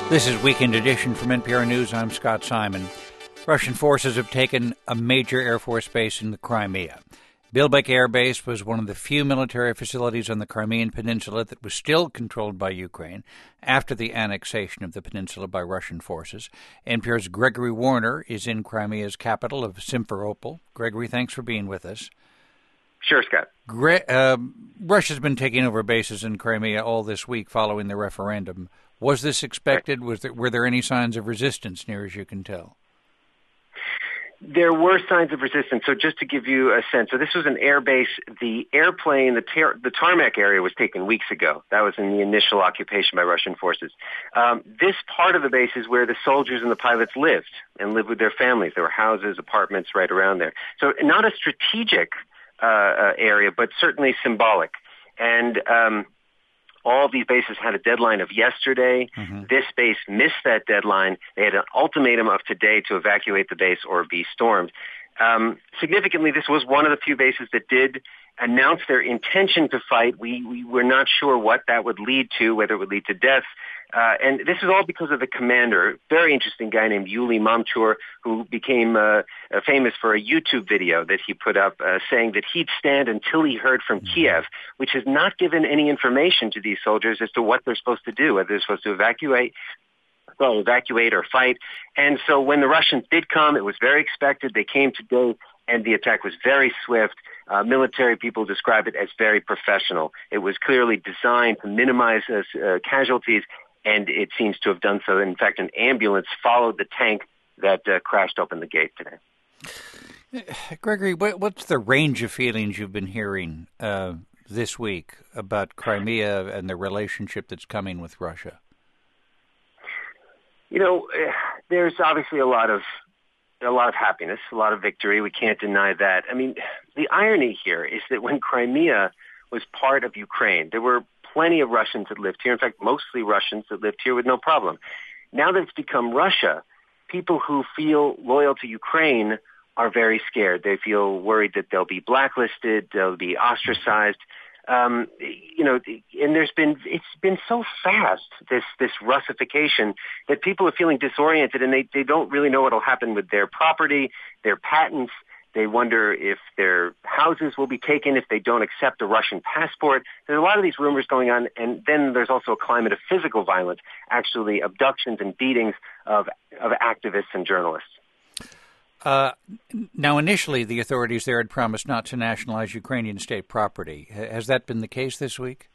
This is Weekend Edition from NPR News. I'm Scott Simon. Russian forces have taken a major Air Force base in the Crimea. Bilbek Air Base was one of the few military facilities on the Crimean Peninsula that was still controlled by Ukraine after the annexation of the peninsula by Russian forces. NPR's Gregory Warner is in Crimea's capital of Simferopol. Gregory, thanks for being with us. Sure, Scott. Russia's been taking over bases in Crimea all this week following the referendum. Was this expected? Were there any signs of resistance, near as you can tell? There were signs of resistance. So just to give you a sense, so this was an air base. The airplane, the tarmac area was taken weeks ago. That was in the initial occupation by Russian forces. This part of the base is where the soldiers and the pilots lived with their families. There were houses, apartments right around there. So not a strategic area, but certainly symbolic. And all of these bases had a deadline of yesterday. Mm-hmm. This base missed that deadline. They had an ultimatum of today to evacuate the base or be stormed. Significantly, this was one of the few bases that did announce their intention to fight. We were not sure what that would lead to, whether it would lead to death. And this is all because of the commander, very interesting guy named Yuli Mamchur, who became famous for a YouTube video that he put up saying that he'd stand until he heard from Kiev, which has not given any information to these soldiers as to what they're supposed to do, whether they're supposed to evacuate or fight. And so when the Russians did come, it was very expected. They came today, and the attack was very swift. Military people describe it as very professional. It was clearly designed to minimize casualties, and it seems to have done so. In fact, an ambulance followed the tank that crashed open the gate today. Gregory, what's the range of feelings you've been hearing this week about Crimea and the relationship that's coming with Russia? You know, there's obviously a lot of happiness, a lot of victory. We can't deny that. I mean, the irony here is that when Crimea was part of Ukraine, there were plenty of Russians that lived here. In fact, mostly Russians that lived here with no problem. Now that it's become Russia, people who feel loyal to Ukraine are very scared. They feel worried that they'll be blacklisted, they'll be ostracized. And it's been so fast, this Russification, that people are feeling disoriented, and they don't really know what will happen with their property, their patents. They wonder if their houses will be taken if they don't accept a Russian passport. There's a lot of these rumors going on, and then there's also a climate of physical violence, actually abductions and beatings of activists and journalists. Now, initially, the authorities there had promised not to nationalize Ukrainian state property. Has that been the case this week?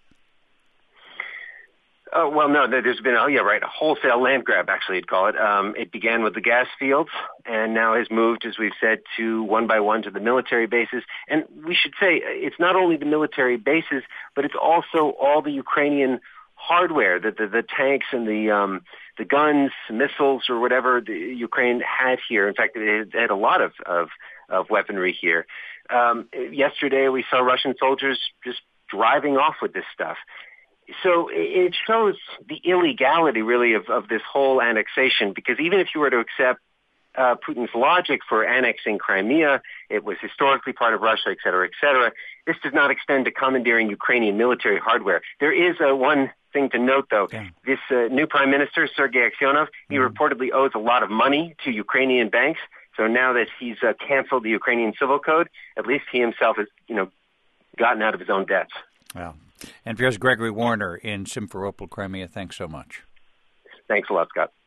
Well, no, there's been, a wholesale land grab, actually, you'd call it. It began with the gas fields and now has moved, as we've said, to one by one to the military bases. And we should say it's not only the military bases, but it's also all the Ukrainian hardware, the tanks and the guns, missiles, or whatever the Ukraine had here. In fact, it had a lot of weaponry here. Yesterday, we saw Russian soldiers just driving off with this stuff. So it shows the illegality, really, of this whole annexation, because even if you were to accept Putin's logic for annexing Crimea, it was historically part of Russia, et cetera, this does not extend to commandeering Ukrainian military hardware. There is one thing to note, though. Yeah. This new prime minister, Sergei Aksyonov, he reportedly owes a lot of money to Ukrainian banks. So now that he's canceled the Ukrainian civil code, at least he himself has, gotten out of his own debts. Well, NPR's Gregory Warner in Simferopol, Crimea. Thanks so much. Thanks a lot, Scott.